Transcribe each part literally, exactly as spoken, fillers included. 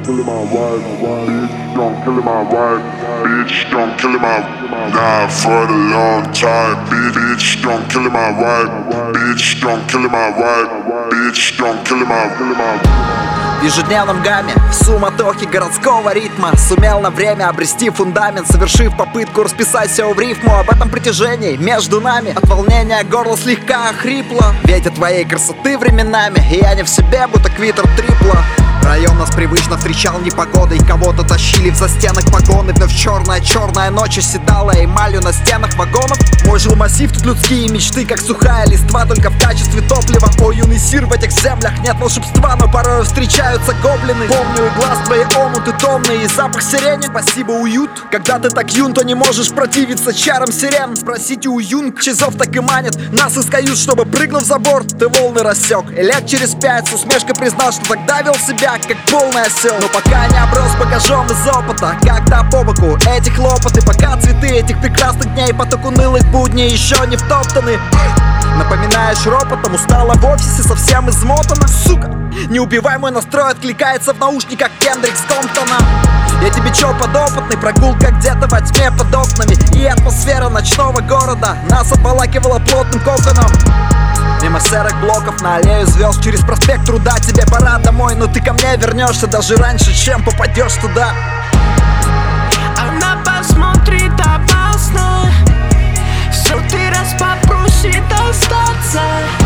killing my wife. Bitch, don't kill my wife. Bitch, don't kill my Nah, for the long time. Bitch, don't kill my wife. Bitch, don't kill my wife. Bitch, don't kill my В ежедневном гамме, в суматохе городского ритма сумел на время обрести фундамент, совершив попытку расписать все в рифму. Об этом притяжении между нами от волнения горло слегка охрипло. Ведь от твоей красоты временами и я не в себе, будто квитер трипла. Район нас привычно встречал непогодой, кого-то тащили в застенок погоны. Вновь черная-черная ночь оседала эмалью на стенах вагонов. Мой жилмассив, тут людские мечты, как сухая листва, только в качестве топлива. О, юный сир, в этих землях нет волшебства, но порой встречаются гоблины. Помню и глаз твои омуты томные, и запах сирени. Спасибо, уют. Когда ты так юн, то не можешь противиться чарам сирен. Спросите у юнг, часов так и манит нас из кают, чтобы, прыгнув за борт, ты волны рассек. И лет через пять с усмешкой признал, что тогда вел себя как полный осел. Но пока не оброс багажом из опыта, когда по боку эти хлопоты, пока цветы этих прекрасных дней, поток унылых будней еще не втоптаны. Напоминаешь ропотом, устала в офисе, совсем измотана. Сука, неубиваемый настрой откликается в наушниках Кендрик Стомптона. Я тебе чё, подопытный, прогулка где-то во тьме под окнами. И атмосфера ночного города нас обволакивала плотным коконом. Мимо серых блоков на аллею звезд, через проспект Труда тебе пора домой, но ты ко мне вернешься даже раньше, чем попадешь туда. Она посмотрит опасно, сотый раз попросит остаться.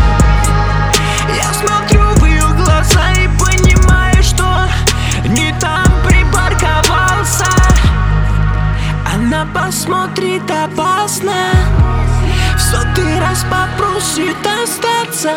Я смотрю в ее глаза и понимаю, что не там припарковался. Она посмотрит опасно, в сотый раз попросит остаться.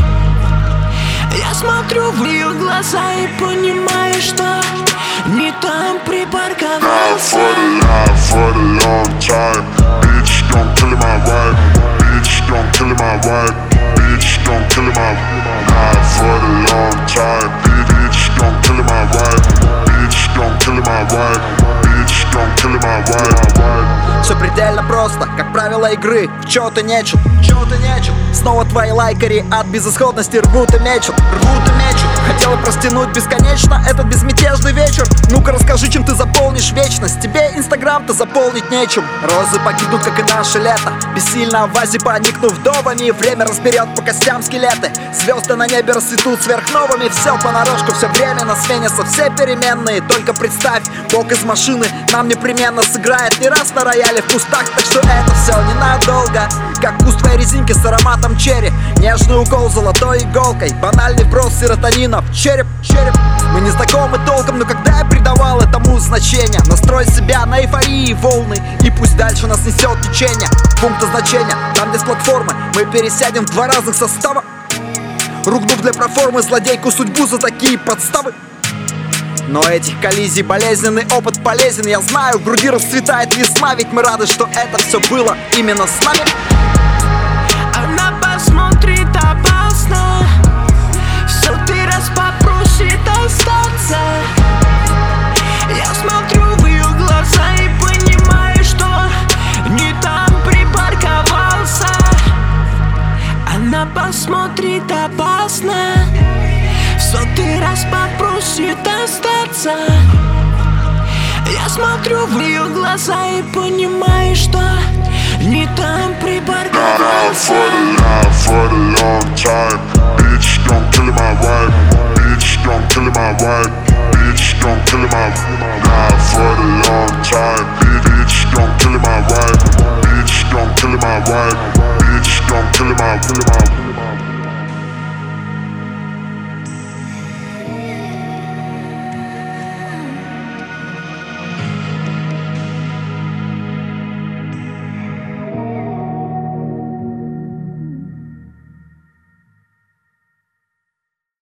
Я смотрю в ее глаза и понимаю, что не там припарковался. Nah, for the long time. Bitch, don't kill my wife. Bitch, don't kill my wife. Bitch, don't kill my Nah, for the long time. Bitch, don't kill my wife. Bitch, don't kill my wife. Bitch, don't kill my wife. Все предельно просто, как правило игры. В чё ты нечут, чё ты нечут. Снова твои лайкари от безысходности рвут и мечут, рвут и мечут. Хотела простянуть бесконечно этот безмятежный вечер. Ну-ка расскажи, чем ты заполнишь вечность. Тебе инстаграм-то заполнить нечем. Розы погибнут, как и наше лето, бессильно в вазе поникнув довами. Время разберет по костям скелеты. Звезды на небе расцветут сверхновыми. Все понарошку, все время на сменятся все переменные. Только представь, бог из машины нам непременно сыграет не раз на рояле в кустах. Так что это все ненадолго, как вкус твоей резинки с ароматом черри. Нежный укол золотой иголкой, банальный вброс серотонина в череп, череп. Мы не знакомы толком, но когда я придавал этому значение, настрой себя на эйфории волны, и пусть дальше нас несет течение. Пункт значения, там где с платформы мы пересядем в два разных состава, ругнув для проформы злодейку судьбу за такие подставы. Но этих коллизий болезненный опыт полезен. Я знаю, в груди расцветает весна, ведь мы рады, что это все было именно с нами. Она посмотрит опасно, в сотый раз попросит остаться. Я смотрю в ее глаза и понимаю, что не там припарковался. Она посмотрит опасно, в сотый раз попросит остаться. Я смотрю в ее глаза и понимаю, что не там припарковался. Nah, for the long time. Bitch, don't kill my wife. Bitch, don't kill my wife. Bitch, don't kill my Nah, for the long time. Bitch,